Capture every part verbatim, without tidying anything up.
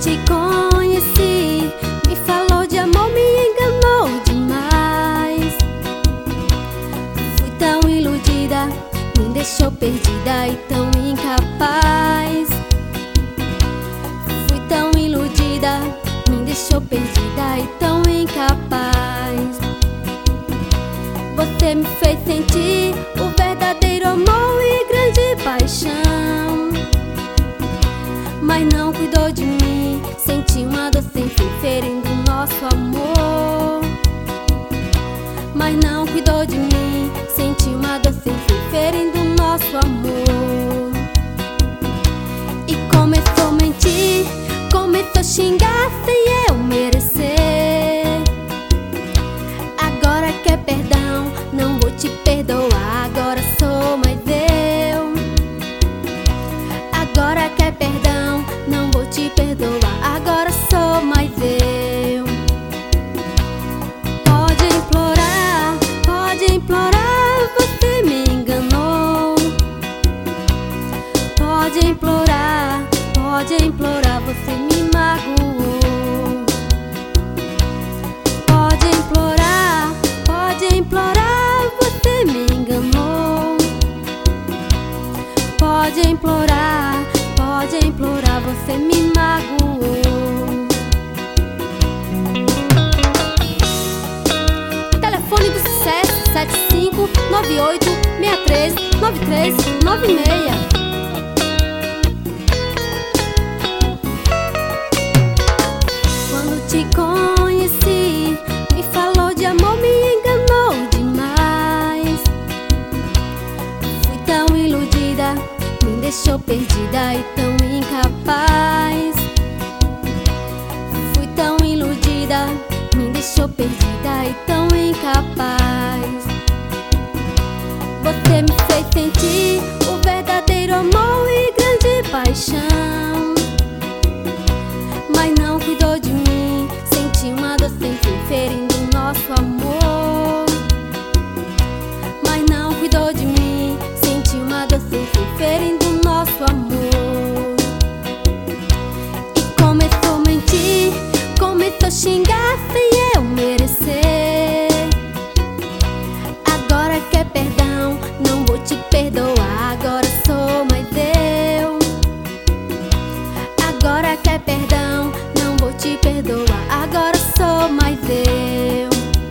te conheci, me falou de amor, me enganou demais. Fui tão iludida, me deixou perdida e tão incapaz. Fui tão iludida, me deixou perdida e tão incapaz. Você me fez sentir o verdadeiro amor e grande paixão, mas não cuidou de mim, senti uma dor sem fim ferindo nosso amor. Mas não cuidou de mim, senti uma dor sem fim ferindo nosso amor. E começou a mentir, começou a xingar sem eu merecer. Agora quer perdão, não vou te perdoar, agora sou mais eu. Agora quer perdão, não vou te perdoar, agora sou mais eu. Pode implorar, pode implorar, você me enganou. Pode implorar, pode implorar, você me magoou. Pode implorar, pode implorar, você me enganou. Pode implorar, pode implorar, você me magoou. Telefone do sucesso sete cinco nove oito seis três nove três nove seis. Quando te conheci, me falou de amor, me enganou demais. Fui tão iludida, me deixou perdida e tão incapaz. Fui tão iludida, me deixou perdida e tão incapaz. Você me fez sentir o verdadeiro amor e grande paixão, mas não cuidou de mim, senti uma dor sem fim ferindo nosso amor. Mas não cuidou de mim, senti uma dor sem fim ferindo nosso amor. E começou a mentir, começou a xingar sem eu merecer. Agora quer perdão, não vou te perdoar, agora sou mais eu. Agora quer perdão, não vou te perdoar, agora sou mais eu.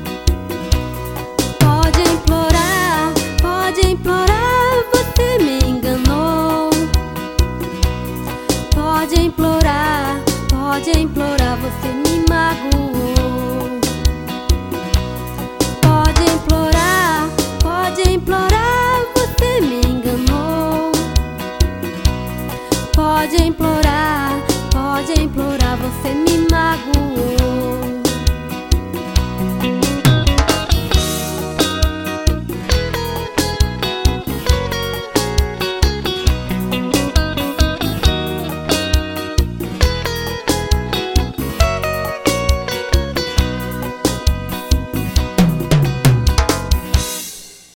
Pode implorar, pode implorar, você me enganou. Pode implorar, pode implorar, você me magoou. Pode implorar, pode implorar, você me enganou. Pode implorar, pode implorar, você me magoou.